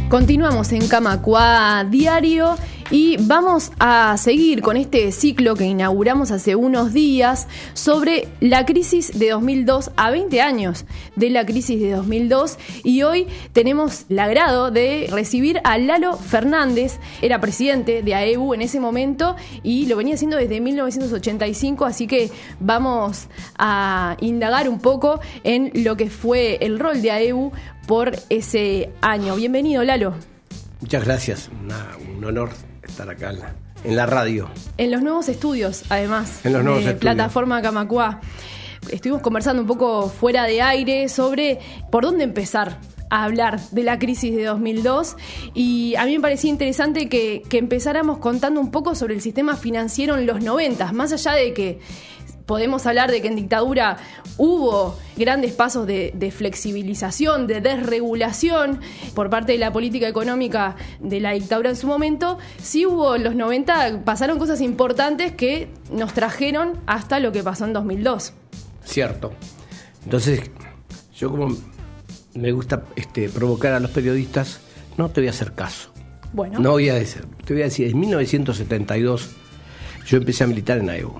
Continuamos en Camacuá Diario y vamos a seguir con este ciclo que inauguramos hace unos días sobre la crisis de 2002, a 20 años de la crisis de 2002, y hoy tenemos el agrado de recibir a Lalo Fernández. Era presidente de AEBU en ese momento y lo venía haciendo desde 1985, así que vamos a indagar un poco en lo que fue el rol de AEBU por ese año. Bienvenido, Lalo. Muchas gracias, un honor estar acá en la radio. En los nuevos estudios, además, en los nuevos de estudios. Plataforma Camacuá. Estuvimos conversando un poco fuera de aire sobre por dónde empezar a hablar de la crisis de 2002, y a mí me parecía interesante que empezáramos contando un poco sobre el sistema financiero en los 90, más allá de que podemos hablar de que en dictadura hubo grandes pasos de flexibilización, de desregulación por parte de la política económica de la dictadura en su momento. Sí hubo en los 90, pasaron cosas importantes que nos trajeron hasta lo que pasó en 2002. Cierto. Entonces, yo como me gusta provocar a los periodistas, no te voy a hacer caso. Bueno. No voy a decir, te voy a decir, en 1972 yo empecé a militar en AEBU.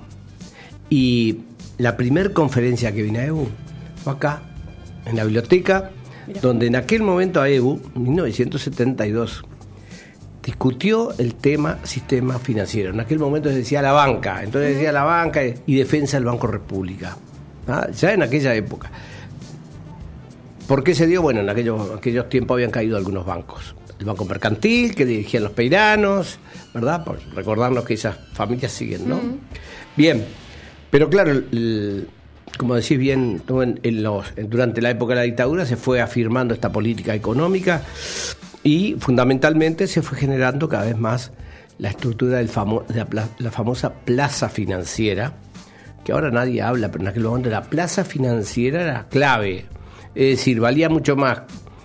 Y la primera conferencia que vine a AEBU fue acá, en la biblioteca. Mirá. Donde en aquel momento AEBU, en 1972, discutió el tema sistema financiero. En aquel momento se decía la banca, entonces decía la banca y defensa del Banco República. ¿Ah? Ya en aquella época. ¿Por qué se dio? Bueno, en aquellos tiempos habían caído algunos bancos. El Banco Mercantil, que dirigían los peiranos, ¿verdad? Por recordarnos que esas familias siguen, ¿no? Bien. Pero claro, como decís bien, durante la época de la dictadura se fue afirmando esta política económica y fundamentalmente se fue generando cada vez más la estructura de la famosa plaza financiera, que ahora nadie habla, pero en aquel momento la plaza financiera era clave. Es decir, valía mucho más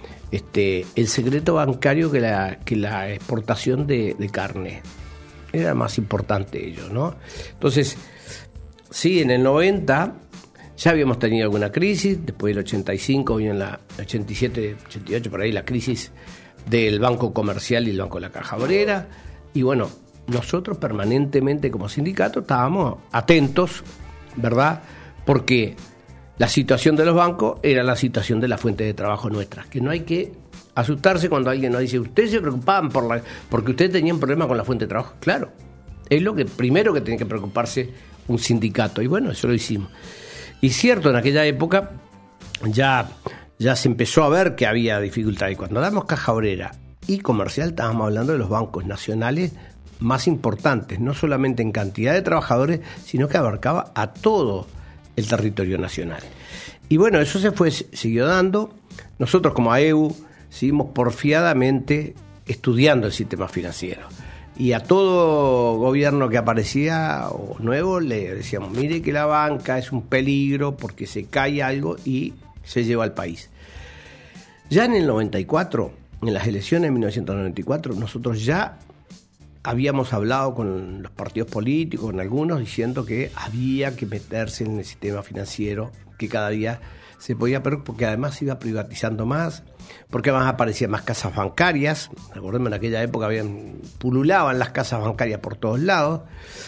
el secreto bancario que la exportación de carne. Era más importante ello, ¿no? Entonces, sí, en el 90 ya habíamos tenido alguna crisis, después del 85 vino en la 87, 88, por ahí la crisis del Banco Comercial y el Banco de la Caja Obrera, y bueno, nosotros permanentemente como sindicato estábamos atentos, ¿verdad? Porque la situación de los bancos era la situación de la fuente de trabajo nuestra, que no hay que asustarse cuando alguien nos dice, ustedes se preocupaban porque ustedes tenían problemas con la fuente de trabajo. Claro, es lo que primero que tiene que preocuparse un sindicato, y bueno, eso lo hicimos. Y cierto, en aquella época ya se empezó a ver que había dificultades. Cuando hablamos Caja Obrera y Comercial, estábamos hablando de los bancos nacionales más importantes, no solamente en cantidad de trabajadores, sino que abarcaba a todo el territorio nacional. Y bueno, eso siguió dando. Nosotros como AEBU seguimos porfiadamente estudiando el sistema financiero. Y a todo gobierno que aparecía o nuevo le decíamos, mire que la banca es un peligro porque se cae algo y se lleva al país. Ya en el 94, en las elecciones de 1994, nosotros ya habíamos hablado con los partidos políticos, con algunos, diciendo que había que meterse en el sistema financiero, que cada día se podía, pero porque además se iba privatizando más, porque además aparecían más casas bancarias. Recordemos, en aquella época pululaban las casas bancarias por todos lados.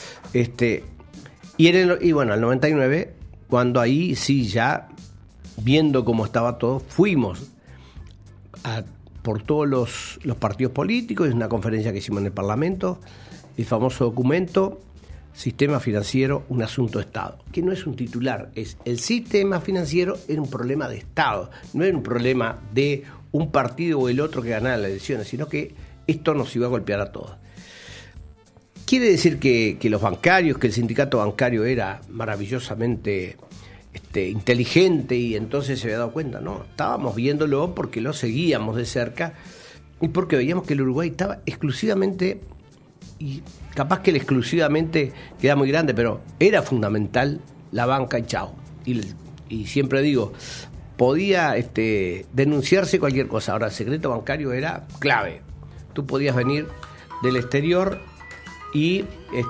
Y bueno, al 99, cuando ahí sí ya, viendo cómo estaba todo, fuimos por todos los partidos políticos, es una conferencia que hicimos en el Parlamento, el famoso documento Sistema Financiero, un asunto de Estado, que no es un titular, es el sistema financiero era un problema de Estado, no era un problema de un partido o el otro que ganara las elecciones, sino que esto nos iba a golpear a todos. Quiere decir que los bancarios, que el sindicato bancario era maravillosamente inteligente y entonces se había dado cuenta, no, estábamos viéndolo porque lo seguíamos de cerca y porque veíamos que el Uruguay estaba exclusivamente, y capaz que el exclusivamente queda muy grande, pero era fundamental la banca y chao. Y siempre digo, podía denunciarse cualquier cosa. Ahora, el secreto bancario era clave. Tú podías venir del exterior y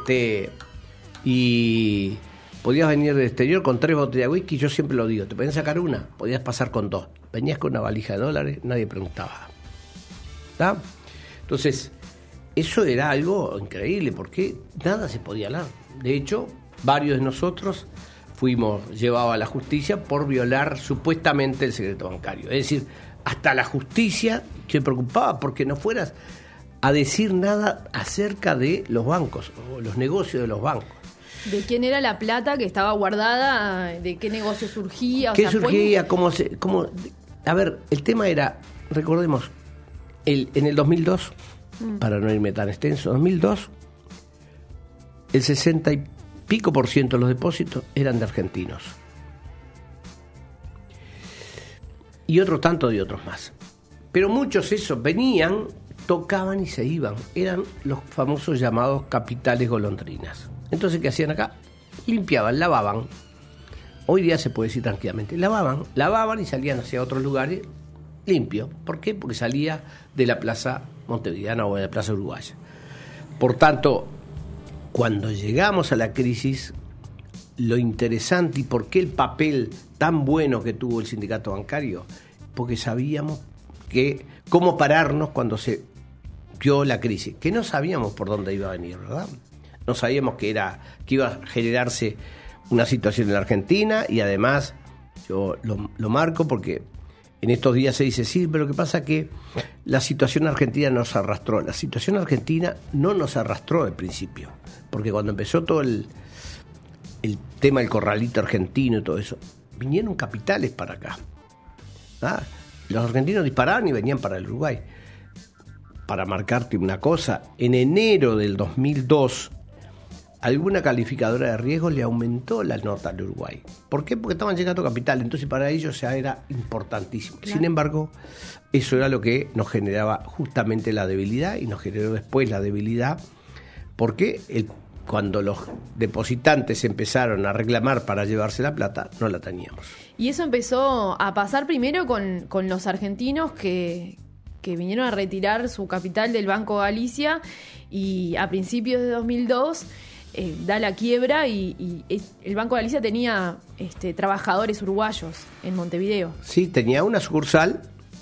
podías venir del exterior con 3 botellas de whisky, yo siempre lo digo, te podían sacar una, podías pasar con 2. Venías con una valija de dólares, nadie preguntaba. ¿Está? Entonces, eso era algo increíble, porque nada se podía hablar. De hecho, varios de nosotros fuimos llevados a la justicia por violar supuestamente el secreto bancario. Es decir, hasta la justicia se preocupaba porque no fueras a decir nada acerca de los bancos o los negocios de los bancos. ¿De quién era la plata que estaba guardada? ¿De qué negocio surgía? ¿Qué surgía? A ver, el tema era, recordemos, en el 2002, para no irme tan extenso, 2002, el 60 y pico % de los depósitos eran de argentinos. Y otro tanto de otros más. Pero muchos esos venían, tocaban y se iban. Eran los famosos llamados capitales golondrinas. Entonces, ¿qué hacían acá? Limpiaban, lavaban. Hoy día se puede decir tranquilamente. Lavaban y salían hacia otros lugares limpio. ¿Por qué? Porque salía de la Plaza Montevideana o de la Plaza Uruguaya. Por tanto, cuando llegamos a la crisis, lo interesante y por qué el papel tan bueno que tuvo el sindicato bancario, porque sabíamos cómo pararnos cuando se dio la crisis, que no sabíamos por dónde iba a venir, ¿verdad? No sabíamos que iba a generarse una situación en la Argentina, y además yo lo marco porque en estos días se dice, sí, pero lo que pasa es que la situación argentina nos arrastró. La situación argentina no nos arrastró al principio, porque cuando empezó todo el tema del corralito argentino y todo eso, vinieron capitales para acá. Los argentinos disparaban y venían para el Uruguay. Para marcarte una cosa, en enero del 2002, alguna calificadora de riesgo le aumentó la nota al Uruguay. ¿Por qué? Porque estaban llegando capital, entonces para ellos ya era importantísimo. Claro. Sin embargo, eso era lo que nos generaba justamente la debilidad, y nos generó después la debilidad porque cuando los depositantes empezaron a reclamar para llevarse la plata, no la teníamos. Y eso empezó a pasar primero con los argentinos que vinieron a retirar su capital del Banco Galicia, y a principios de 2002 da la quiebra y el Banco Galicia tenía trabajadores uruguayos en Montevideo. Sí, tenía una sucursal,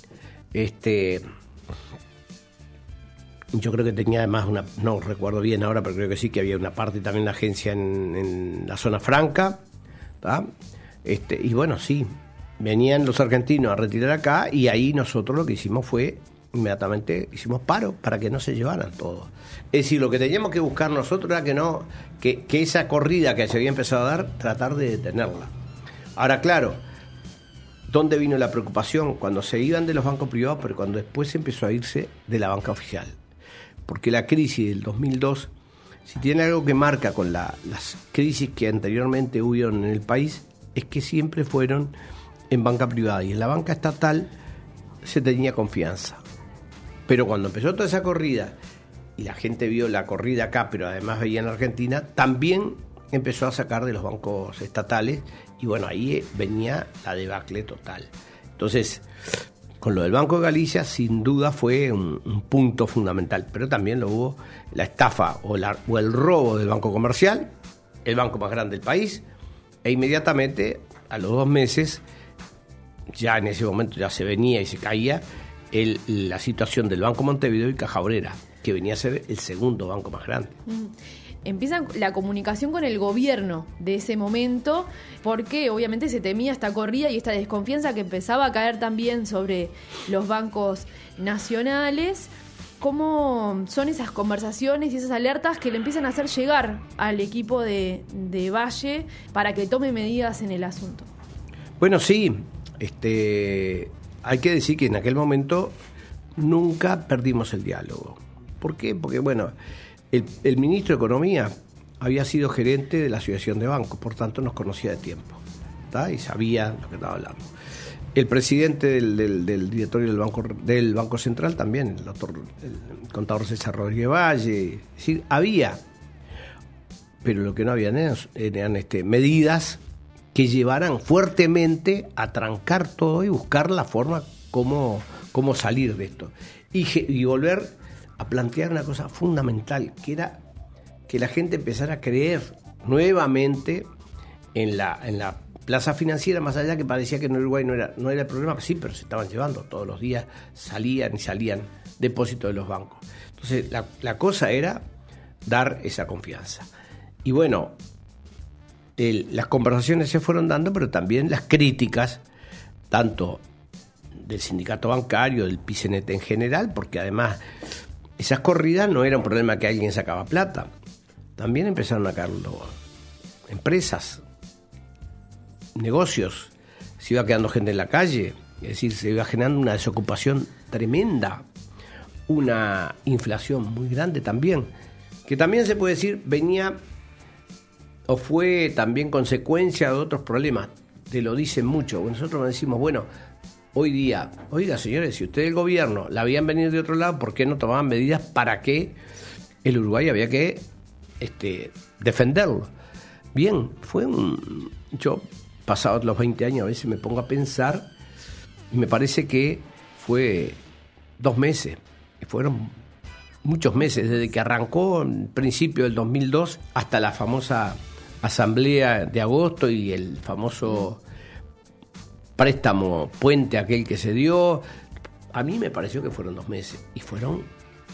yo creo que tenía además no recuerdo bien ahora, pero creo que sí, que había una parte también de la agencia en la zona franca, ¿tá? Y bueno, sí, venían los argentinos a retirar acá, y ahí nosotros lo que hicimos fue, inmediatamente hicimos paro para que no se llevaran todo. Es decir, lo que teníamos que buscar nosotros era que esa corrida que se había empezado a dar, tratar de detenerla. Ahora, claro, ¿dónde vino la preocupación? Cuando se iban de los bancos privados, pero cuando después empezó a irse de la banca oficial. Porque la crisis del 2002, si tiene algo que marca con las crisis que anteriormente hubieron en el país, es que siempre fueron en banca privada, y en la banca estatal se tenía confianza. Pero cuando empezó toda esa corrida, y la gente vio la corrida acá, pero además veía en Argentina, también empezó a sacar de los bancos estatales, y bueno, ahí venía la debacle total. Entonces, con lo del Banco de Galicia, sin duda fue un punto fundamental, pero también lo hubo la estafa o el robo del Banco Comercial, el banco más grande del país, e inmediatamente, a los 2 meses, ya en ese momento ya se venía y se caía la situación del Banco Montevideo y Caja Obrera, que venía a ser el segundo banco más grande. Empieza la comunicación con el gobierno de ese momento, porque obviamente se temía esta corrida y esta desconfianza que empezaba a caer también sobre los bancos nacionales. ¿Cómo son esas conversaciones y esas alertas que le empiezan a hacer llegar al equipo de Valle para que tome medidas en el asunto? Bueno, sí, hay que decir que en aquel momento nunca perdimos el diálogo. ¿Por qué? Porque, bueno, el ministro de Economía había sido gerente de la Asociación de Bancos, por tanto nos conocía de tiempo, ¿tá? Y sabía lo que estaba hablando. El presidente del directorio del Banco Central también, el contador César Rodríguez Valle, es decir, había, pero lo que no había eran medidas que llevaran fuertemente a trancar todo y buscar la forma cómo salir de esto. Y volver a plantear una cosa fundamental, que era que la gente empezara a creer nuevamente en la plaza financiera, más allá que parecía que en Uruguay no era el problema. Sí, pero se estaban llevando todos los días, salían depósitos de los bancos. Entonces, la cosa era dar esa confianza. Y bueno, las conversaciones se fueron dando, pero también las críticas, tanto del sindicato bancario, del PICNT en general, porque además esas corridas no era un problema que alguien sacaba plata. También empezaron a caer empresas, negocios, se iba quedando gente en la calle, es decir, se iba generando una desocupación tremenda, una inflación muy grande también, que también se puede decir venía o fue también consecuencia de otros problemas. Te lo dicen mucho. Nosotros nos decimos, bueno, hoy día, oiga señores, si ustedes el gobierno la habían venido de otro lado, ¿por qué no tomaban medidas para que el Uruguay había que defenderlo? Bien, yo pasados los 20 años a veces me pongo a pensar y me parece que fue 2 meses, y fueron muchos meses, desde que arrancó en principio del 2002 hasta la famosa asamblea de agosto y el famoso préstamo puente aquel que se dio. A mí me pareció que fueron 2 meses y fueron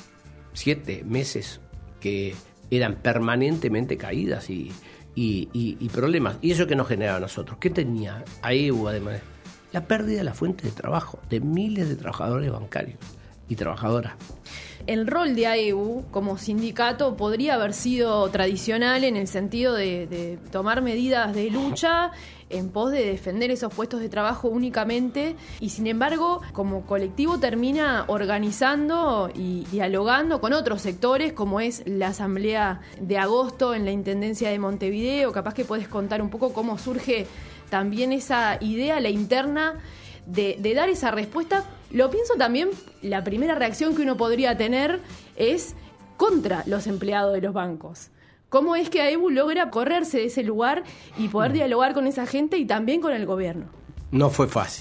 7 meses que eran permanentemente caídas y problemas. ¿Y eso que nos generaba a nosotros? ¿Qué tenía AEBU además? La pérdida de la fuente de trabajo de miles de trabajadores bancarios y trabajadoras. El rol de AEBU como sindicato podría haber sido tradicional en el sentido de tomar medidas de lucha en pos de defender esos puestos de trabajo únicamente, y sin embargo, como colectivo termina organizando y dialogando con otros sectores, como es la asamblea de agosto en la Intendencia de Montevideo. Capaz que podés contar un poco cómo surge también esa idea, la interna, de dar esa respuesta. Lo pienso también, la primera reacción que uno podría tener es contra los empleados de los bancos. ¿Cómo es que AEBU logra correrse de ese lugar y poder dialogar con esa gente y también con el gobierno? No fue fácil.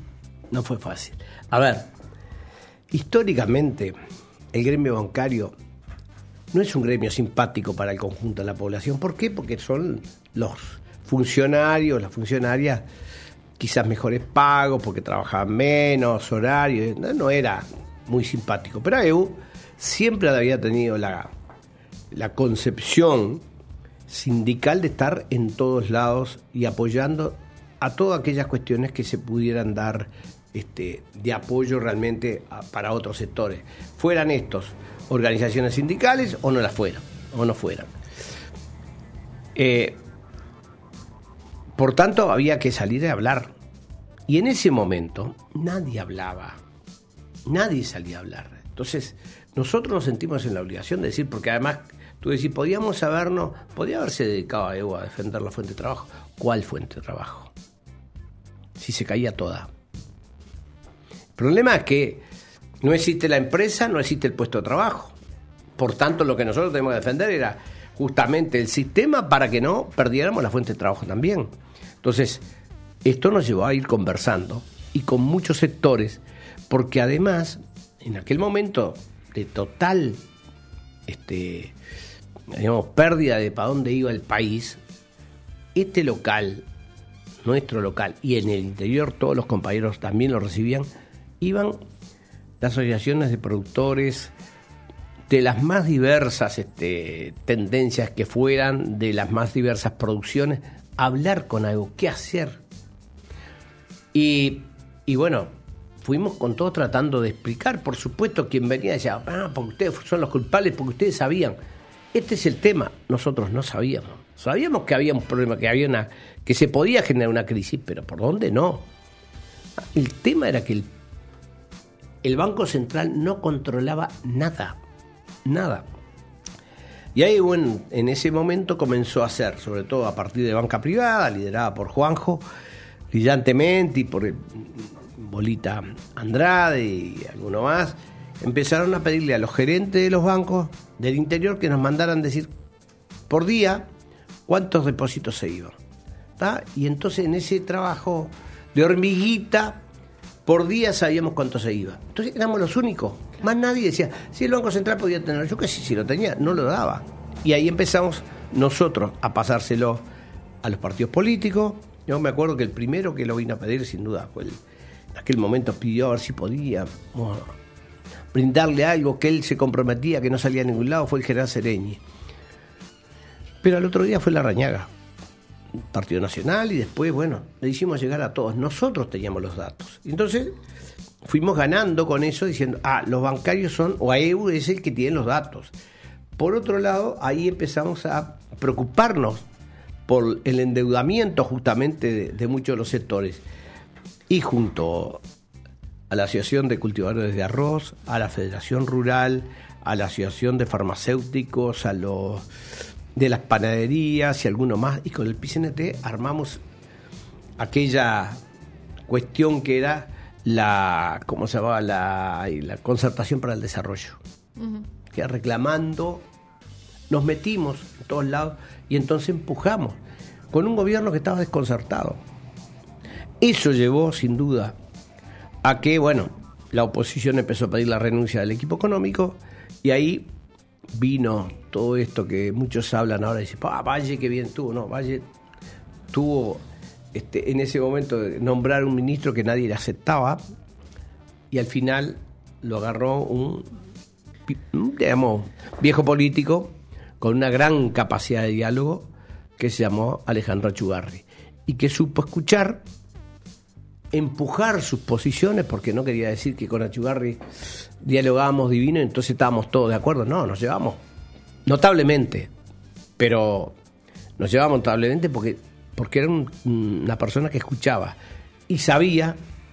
A ver, históricamente el gremio bancario no es un gremio simpático para el conjunto de la población. ¿Por qué? Porque son los funcionarios, las funcionarias, quizás mejores pagos, porque trabajaban menos horarios. No era muy simpático. Pero AEBU siempre había tenido la concepción sindical de estar en todos lados y apoyando a todas aquellas cuestiones que se pudieran dar de apoyo realmente para otros sectores. Fueran estos organizaciones sindicales o no las fueran, o no fueran. Por tanto, había que salir a hablar. Y en ese momento nadie hablaba, nadie salía a hablar. Entonces, nosotros nos sentimos en la obligación de decir, porque además, tú decís, podía haberse dedicado a AEBU a defender la fuente de trabajo. ¿Cuál fuente de trabajo? Si se caía toda. El problema es que no existe la empresa, no existe el puesto de trabajo. Por tanto, lo que nosotros tenemos que defender era justamente el sistema para que no perdiéramos la fuente de trabajo también. Entonces, esto nos llevó a ir conversando y con muchos sectores, porque además, en aquel momento de total pérdida de para dónde iba el país, nuestro local, y en el interior todos los compañeros también lo recibían, iban las asociaciones de productores de las más diversas tendencias que fueran, de las más diversas producciones, a hablar con AEBU, qué hacer. Y bueno, fuimos con todo tratando de explicar. Por supuesto, quien venía decía, porque ustedes son los culpables, porque ustedes sabían. Este es el tema. Nosotros no sabíamos. Sabíamos que había un problema, que se podía generar una crisis, pero ¿por dónde no? El tema era que el Banco Central no controlaba nada. Y ahí, bueno, en ese momento comenzó a hacer, sobre todo a partir de banca privada, liderada por Juanjo, brillantemente, y por Bolita Andrade y alguno más, empezaron a pedirle a los gerentes de los bancos del interior que nos mandaran decir por día cuántos depósitos se iban. ¿Tá? Y entonces en ese trabajo de hormiguita, por día sabíamos cuánto se iba. Entonces éramos los únicos. Más nadie decía, si el Banco Central podía tener, yo que si lo tenía, no lo daba. Y ahí empezamos nosotros a pasárselo a los partidos políticos. Yo me acuerdo que el primero que lo vino a pedir, sin duda, fue en aquel momento pidió a ver si podía brindarle algo, que él se comprometía, que no salía a ningún lado, fue el general Sereñi. Pero al otro día fue Larrañaga, Partido Nacional, y después, bueno, le hicimos llegar a todos. Nosotros teníamos los datos. Entonces fuimos ganando con eso, diciendo, los bancarios son, o AEU es el que tiene los datos. Por otro lado, ahí empezamos a preocuparnos por el endeudamiento justamente de muchos de los sectores. Y junto a la Asociación de Cultivadores de Arroz, a la Federación Rural, a la Asociación de Farmacéuticos, a los de las panaderías y alguno más, y con el PCNT armamos aquella cuestión que era ¿cómo se llamaba? La Concertación para el Desarrollo. Uh-huh. Que reclamando, nos metimos en todos lados y entonces empujamos con un gobierno que estaba desconcertado. Eso llevó, sin duda, a que, bueno, la oposición empezó a pedir la renuncia del equipo económico y ahí vino todo esto que muchos hablan ahora y dicen, Valle qué bien tuvo. No, Valle tuvo en ese momento de nombrar un ministro que nadie le aceptaba y al final lo agarró un digamos, viejo político con una gran capacidad de diálogo que se llamó Alejandro Achugarri y que supo escuchar, empujar sus posiciones, porque no quería decir que con Achugarri dialogábamos divino y entonces estábamos todos de acuerdo. No, nos llevamos notablemente, pero nos llevamos notablemente porque era una persona que escuchaba y se había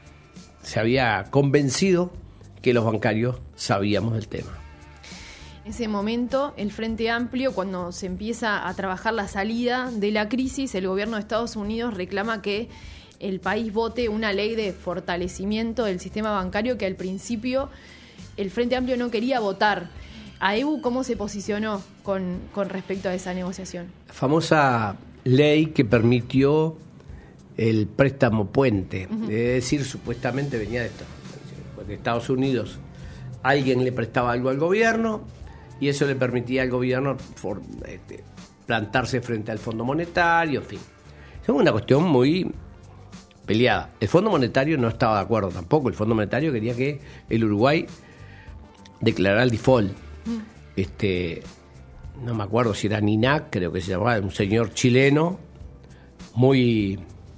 convencido que los bancarios sabíamos del tema. En ese momento, el Frente Amplio, cuando se empieza a trabajar la salida de la crisis, el gobierno de Estados Unidos reclama que el país vote una ley de fortalecimiento del sistema bancario que al principio el Frente Amplio no quería votar. AEU, ¿cómo se posicionó con respecto a esa negociación? La famosa ley que permitió el préstamo puente, uh-huh. Es decir, supuestamente venía de Estados Unidos. Alguien le prestaba algo al gobierno y eso le permitía al gobierno plantarse frente al Fondo Monetario, en fin. Es una cuestión muy peleada. El Fondo Monetario no estaba de acuerdo tampoco. El Fondo Monetario quería que el Uruguay declarara el default. No me acuerdo si era Ninac, creo que se llamaba, un señor chileno muy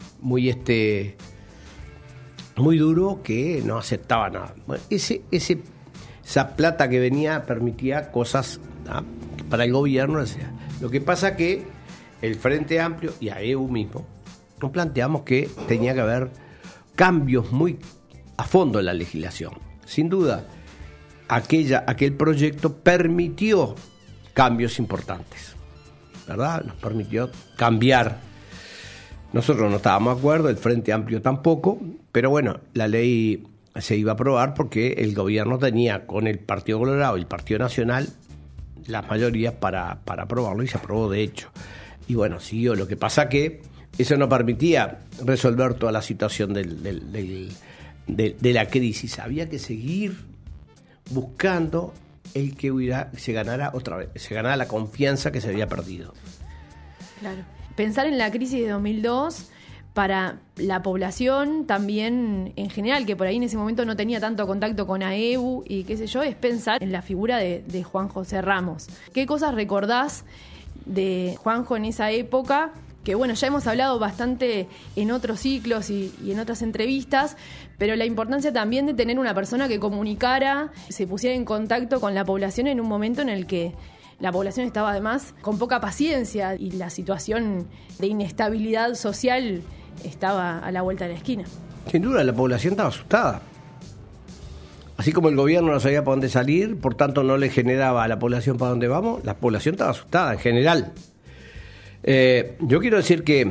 duro que no aceptaba nada. Bueno, esa plata que venía permitía cosas para el gobierno. Lo que pasa que el Frente Amplio y AEU mismo nos planteamos que tenía que haber cambios muy a fondo en la legislación. Sin duda, aquel proyecto permitió cambios importantes, ¿verdad? Nos permitió cambiar. Nosotros no estábamos de acuerdo, el Frente Amplio tampoco, pero bueno, la ley se iba a aprobar porque el gobierno tenía con el Partido Colorado y el Partido Nacional las mayorías para aprobarlo y se aprobó de hecho. Y bueno, siguió. Lo que pasa que eso no permitía resolver toda la situación de la crisis. Había que seguir buscando el que se ganara otra vez, se ganara la confianza que se había perdido. Claro. Pensar en la crisis de 2002 para la población también en general, que por ahí en ese momento no tenía tanto contacto con AEU y qué sé yo, es pensar en la figura de Juan José Ramos. ¿Qué cosas recordás de Juanjo en esa época? Que bueno, ya hemos hablado bastante en otros ciclos y en otras entrevistas, pero la importancia también de tener una persona que comunicara, se pusiera en contacto con la población en un momento en el que la población estaba además con poca paciencia y la situación de inestabilidad social estaba a la vuelta de la esquina. Sin duda, la población estaba asustada. Así como el gobierno no sabía para dónde salir, por tanto no le generaba a la población para dónde vamos, la población estaba asustada en general. Yo quiero decir que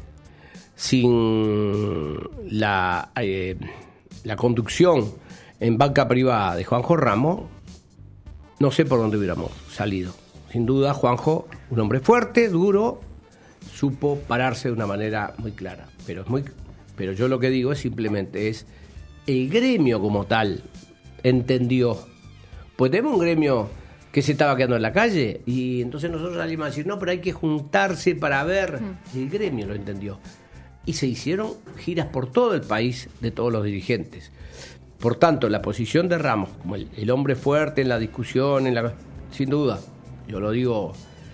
sin la conducción en banca privada de Juanjo Ramos, no sé por dónde hubiéramos salido. Sin duda, Juanjo, un hombre fuerte, duro, supo pararse de una manera muy clara. Pero yo lo que digo es simplemente el gremio como tal entendió. Pues tenemos un gremio que se estaba quedando en la calle y entonces nosotros salimos a decir, no, pero hay que juntarse para ver. El gremio lo entendió. Y se hicieron giras por todo el país de todos los dirigentes. Por tanto, la posición de Ramos, como el hombre fuerte en la discusión, sin duda, yo lo digo,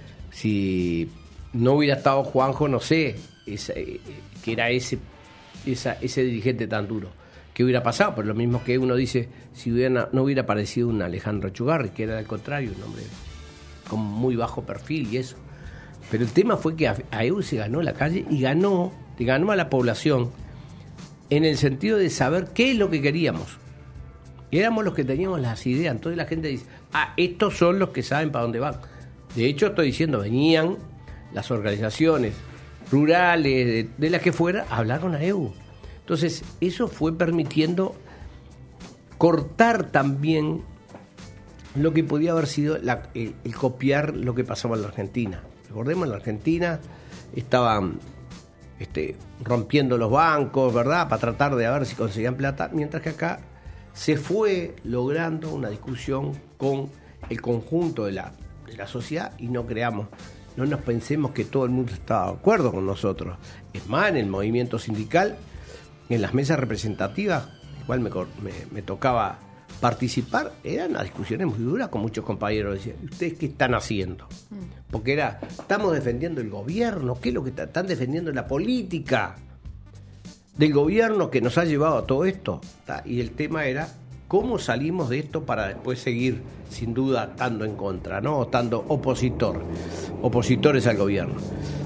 si no hubiera estado Juanjo, no sé, que era ese dirigente tan duro, ¿qué hubiera pasado? Pero lo mismo que uno dice, si no hubiera aparecido un Alejandro Echegaray, que era al contrario, un hombre con muy bajo perfil y eso. Pero el tema fue que AEU se ganó la calle y ganó a la población en el sentido de saber qué es lo que queríamos. Y éramos los que teníamos las ideas. Entonces la gente dice, estos son los que saben para dónde van. De hecho, estoy diciendo, venían las organizaciones rurales, de las que fuera, a hablar con AEU. Entonces, eso fue permitiendo cortar también lo que podía haber sido el copiar lo que pasaba en la Argentina. Recordemos, en la Argentina estaban rompiendo los bancos, ¿verdad?, para tratar de ver si conseguían plata, mientras que acá se fue logrando una discusión con el conjunto de la sociedad y no nos pensemos que todo el mundo estaba de acuerdo con nosotros. Es más, en el movimiento sindical, en las mesas representativas, igual me tocaba participar, eran las discusiones muy duras con muchos compañeros. Decían, ¿ustedes qué están haciendo? Porque estamos defendiendo el gobierno, ¿qué es lo que están defendiendo? La política del gobierno que nos ha llevado a todo esto. Y el tema era cómo salimos de esto para después seguir, sin duda, estando en contra, ¿no? Estando opositores al gobierno.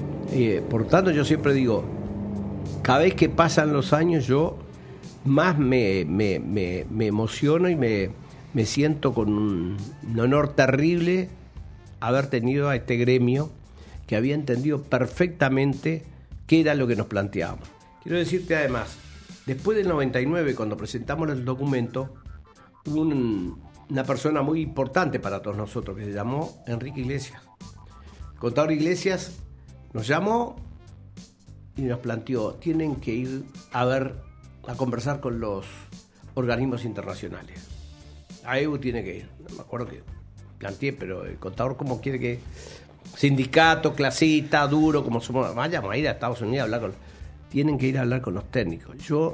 Por tanto, yo siempre digo, cada vez que pasan los años, yo más me emociono y me siento con un honor terrible haber tenido a este gremio que había entendido perfectamente qué era lo que nos planteábamos. Quiero decirte además, después del 99, cuando presentamos el documento, hubo una persona muy importante para todos nosotros que se llamó Enrique Iglesias. El contador Iglesias nos llamó y nos planteó, tienen que ir a conversar con los organismos internacionales. AEU tiene que ir. No me acuerdo que planteé, pero el contador como quiere que sindicato, clasista, duro, como somos, vayamos a ir a Estados Unidos a hablar con... Tienen que ir a hablar con los técnicos. Yo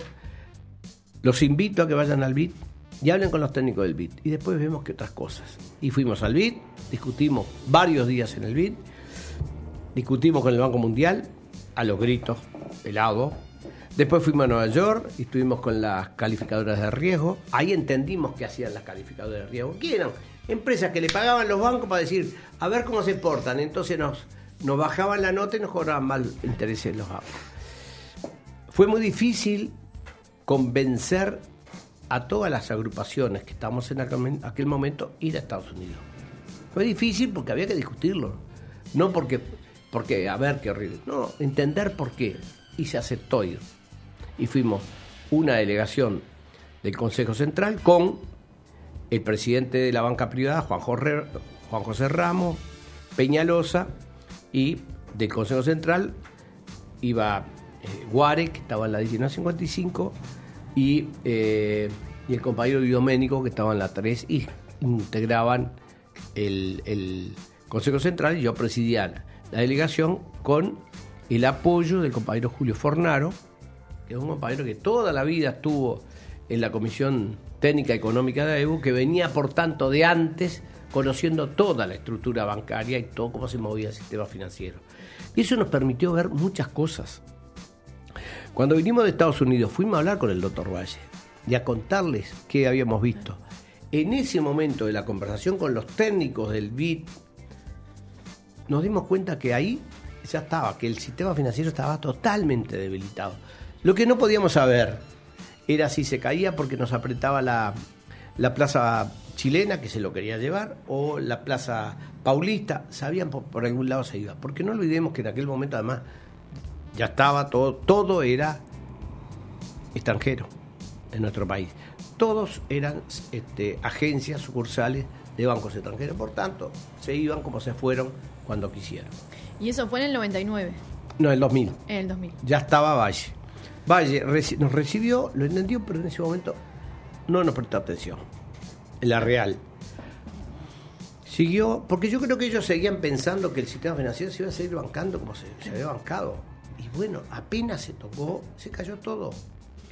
los invito a que vayan al BID y hablen con los técnicos del BID. Y después vemos que otras cosas. Y fuimos al BID, discutimos varios días en el BID, discutimos con el Banco Mundial, a los gritos, helado. Después fuimos a Nueva York y estuvimos con las calificadoras de riesgo. Ahí entendimos qué hacían las calificadoras de riesgo. ¿Qué eran? Empresas que le pagaban los bancos para decir, a ver cómo se portan. Entonces nos bajaban la nota y nos cobraban mal intereses en los bancos. Fue muy difícil convencer a todas las agrupaciones que estábamos en aquel momento ir a Estados Unidos. Fue difícil porque había que discutirlo. No porque a ver qué horrible. No, entender por qué. Y se aceptó ir. Y fuimos una delegación del Consejo Central con el presidente de la banca privada, Juan José Ramos, Peñalosa, y del Consejo Central iba Guare, que estaba en la 1955, y el compañero Doménico, que estaba en la 3, y integraban el Consejo Central, y yo presidía la delegación con el apoyo del compañero Julio Fornaro, que es un compañero que toda la vida estuvo en la Comisión Técnica Económica de AEU, que venía, por tanto, de antes, conociendo toda la estructura bancaria y todo cómo se movía el sistema financiero. Y eso nos permitió ver muchas cosas. Cuando vinimos de Estados Unidos, fuimos a hablar con el doctor Valle y a contarles qué habíamos visto. En ese momento de la conversación con los técnicos del BID, nos dimos cuenta que ahí ya estaba, que el sistema financiero estaba totalmente debilitado. Lo que no podíamos saber era si se caía porque nos apretaba la plaza chilena, que se lo quería llevar, o la plaza paulista. Sabían por algún lado se iba. Porque no olvidemos que en aquel momento, además, ya estaba todo era extranjero en nuestro país. Todos eran agencias, sucursales de bancos extranjeros. Por tanto, se iban como se fueron cuando quisieron. ¿Y eso fue en el 99? No, en el 2000. En el 2000. Ya estaba Valle. Valle nos recibió, lo entendió, pero en ese momento no nos prestó atención. La Real siguió, porque yo creo que ellos seguían pensando que el sistema financiero se iba a seguir bancando como se había bancado. Y bueno, apenas se tocó, se cayó todo.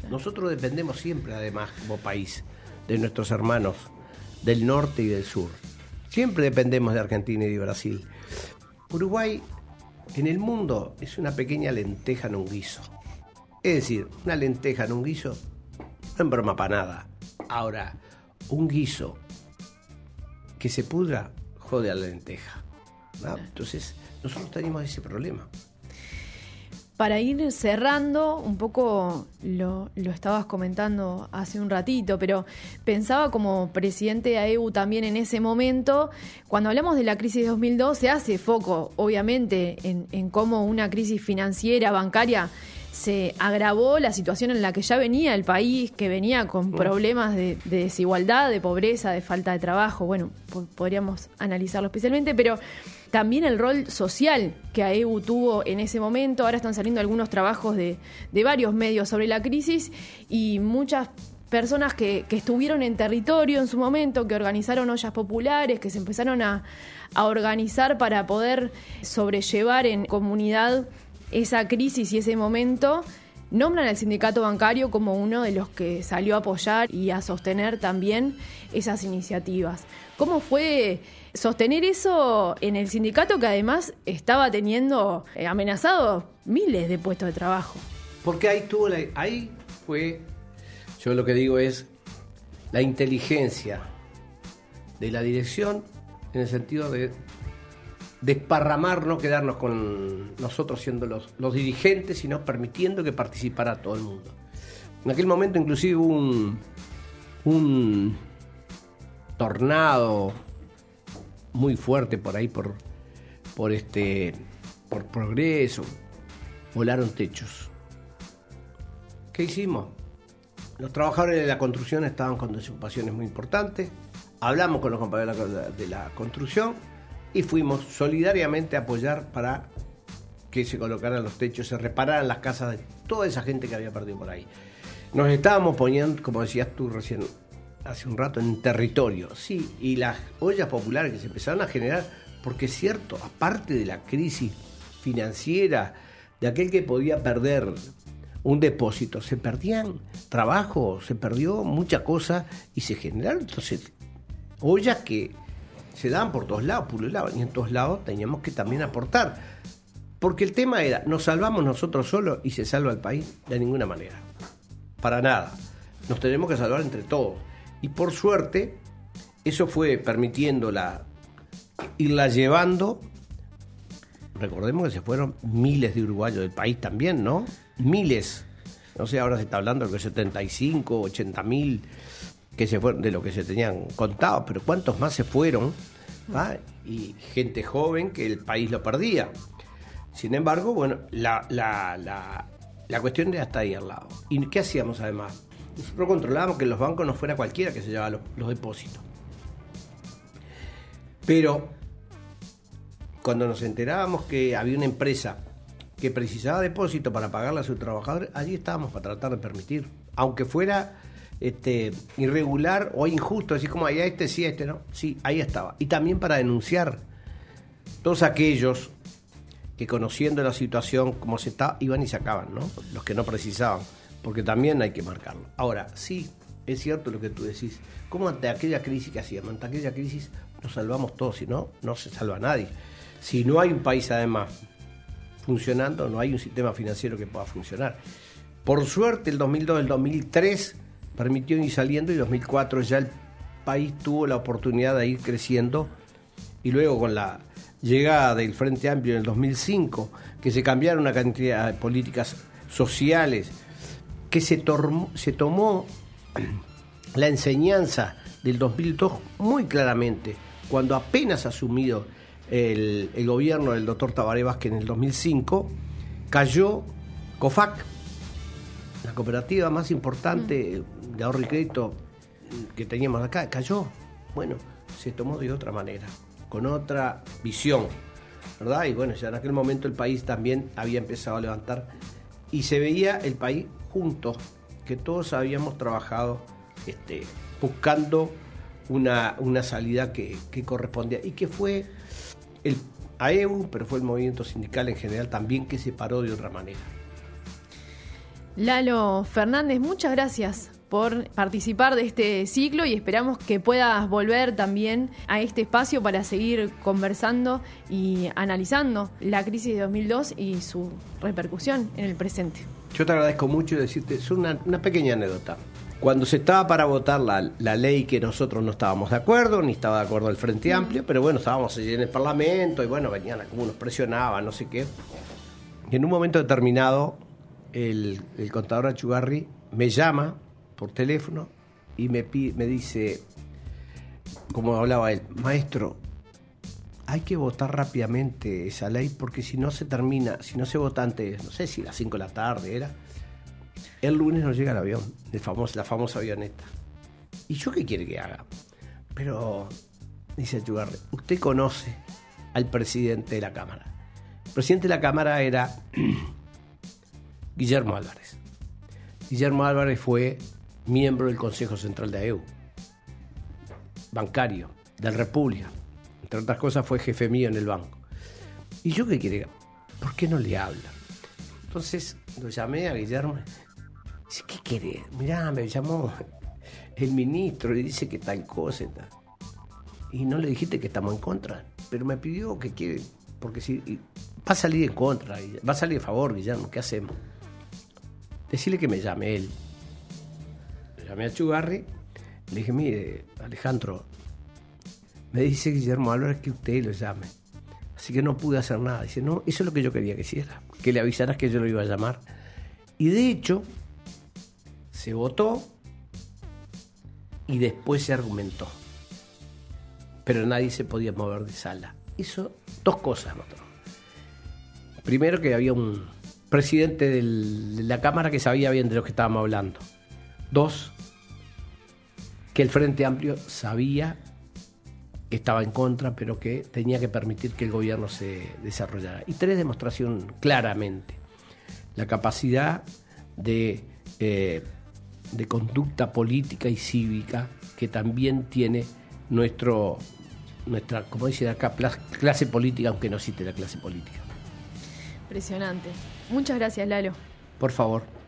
Nosotros dependemos siempre, además, como país, de nuestros hermanos del norte y del sur. Siempre dependemos de Argentina y de Brasil. Uruguay, en el mundo, es una pequeña lenteja en un guiso. Es decir, una lenteja en un guiso no embroma para nada. Ahora, un guiso que se pudra, jode a la lenteja, ¿no? Entonces, nosotros tenemos ese problema. Para ir cerrando, un poco lo estabas comentando hace un ratito, pero pensaba como presidente de AEU también en ese momento, cuando hablamos de la crisis de 2002, se hace foco, obviamente, en cómo una crisis financiera, bancaria, se agravó la situación en la que ya venía el país, que venía con problemas de desigualdad, de pobreza, de falta de trabajo. Bueno, podríamos analizarlo especialmente, pero también el rol social que AEU tuvo en ese momento. Ahora están saliendo algunos trabajos de varios medios sobre la crisis y muchas personas que estuvieron en territorio en su momento, que organizaron ollas populares, que se empezaron a organizar para poder sobrellevar en comunidad esa crisis y ese momento, nombran al sindicato bancario como uno de los que salió a apoyar y a sostener también esas iniciativas. ¿Cómo fue sostener eso en el sindicato que además estaba teniendo amenazado miles de puestos de trabajo? Porque ahí fue, yo lo que digo es, la inteligencia de la dirección en el sentido de desparramar, no quedarnos con nosotros siendo los dirigentes, sino permitiendo que participara todo el mundo. En aquel momento inclusive hubo un tornado muy fuerte por ahí, por Progreso, volaron techos. ¿Qué hicimos? Los trabajadores de la construcción estaban con desocupaciones muy importantes, hablamos con los compañeros de la construcción y fuimos solidariamente a apoyar para que se colocaran los techos, se repararan las casas de toda esa gente que había perdido por ahí. Nos estábamos poniendo, como decías tú recién, hace un rato, en territorio, sí, y las ollas populares que se empezaron a generar, porque es cierto, aparte de la crisis financiera, de aquel que podía perder un depósito, se perdían trabajos, se perdió mucha cosa y se generaron entonces ollas que se daban por todos lados, pululaban, y en todos lados teníamos que también aportar. Porque el tema era, ¿nos salvamos nosotros solos y se salva el país? De ninguna manera. Para nada. Nos tenemos que salvar entre todos. Y por suerte, eso fue permitiéndola, irla llevando. Recordemos que se fueron miles de uruguayos del país también, ¿no? Miles. No sé, ahora se está hablando de 75, 80 mil que se fueron de lo que se tenían contado, pero ¿cuántos más se fueron? ¿Ah? Y gente joven que el país lo perdía. Sin embargo, bueno, la cuestión era hasta ahí al lado. ¿Y qué hacíamos además? Nosotros controlábamos que en los bancos no fuera cualquiera que se llevaba los depósitos. Pero cuando nos enterábamos que había una empresa que precisaba depósito para pagarle a sus trabajadores, allí estábamos para tratar de permitir, aunque fuera irregular o injusto, así como allá sí, no, sí, ahí estaba. Y también para denunciar todos aquellos que, conociendo la situación como se está, iban y sacaban, ¿no? Los que no precisaban, porque también hay que marcarlo. Ahora, sí, es cierto lo que tú decís, como ante aquella crisis que hacíamos, ante aquella crisis nos salvamos todos, si no, no se salva nadie. Si no hay un país además funcionando, no hay un sistema financiero que pueda funcionar. Por suerte el 2002, el 2003 permitió ir saliendo, y 2004 ya el país tuvo la oportunidad de ir creciendo, y luego con la llegada del Frente Amplio en el 2005, que se cambiaron una cantidad de políticas sociales, que se tomó la enseñanza del 2002 muy claramente, cuando apenas asumido el gobierno del doctor Tabaré Vázquez en el 2005, cayó COFAC, la cooperativa más importante de ahorro y crédito que teníamos acá, cayó. Bueno, se tomó de otra manera, con otra visión, ¿verdad? Y bueno, ya en aquel momento el país también había empezado a levantar y se veía el país juntos, que todos habíamos trabajado buscando una salida que correspondía, y que fue el AEU, pero fue el movimiento sindical en general también que se paró de otra manera. Lalo Fernández, muchas gracias por participar de este ciclo y esperamos que puedas volver también a este espacio para seguir conversando y analizando la crisis de 2002 y su repercusión en el presente. Yo te agradezco mucho y decirte, es una pequeña anécdota. Cuando se estaba para votar la ley que nosotros no estábamos de acuerdo, ni estaba de acuerdo el Frente Amplio, pero bueno, estábamos allí en el Parlamento y bueno, venían como nos presionaban, no sé qué. Y en un momento determinado, el contador Achugarri me llama por teléfono y me dice, como hablaba él, maestro, hay que votar rápidamente esa ley porque si no se termina, si no se vota antes, no sé si las 5 de la tarde era, el lunes no llega el avión, la famosa avioneta. ¿Y yo qué quiere que haga? Pero, dice Achugarri, usted conoce al presidente de la Cámara. El presidente de la Cámara era Guillermo Álvarez. Guillermo Álvarez fue miembro del Consejo Central de AEU, bancario, del República. Entre otras cosas fue jefe mío en el banco. ¿Y yo qué quiere? ¿Por qué no le habla? Entonces lo llamé a Guillermo. Dice, ¿qué quiere? Mirá, me llamó el ministro y dice que tal cosa y tal. Y no le dijiste que estamos en contra, pero me pidió que quiere, porque si va a salir en contra, va a salir a favor, Guillermo, ¿qué hacemos? Decirle que me llame él. Le llamé a Achugarri, le dije, mire, Alejandro, me dice Guillermo Álvarez que usted lo llame. Así que no pude hacer nada. Dice, no, eso es lo que yo quería que hiciera, que le avisaras que yo lo iba a llamar. Y de hecho, se votó y después se argumentó. Pero nadie se podía mover de sala. Hizo dos cosas, ¿no? Primero, que había un presidente de la Cámara que sabía bien de lo que estábamos hablando. Dos, que el Frente Amplio sabía que estaba en contra, pero que tenía que permitir que el gobierno se desarrollara. Y tres, demostración claramente la capacidad de conducta política y cívica que también tiene nuestra, como dicen acá, clase política, aunque no existe la clase política. Impresionante. Muchas gracias, Lalo. Por favor.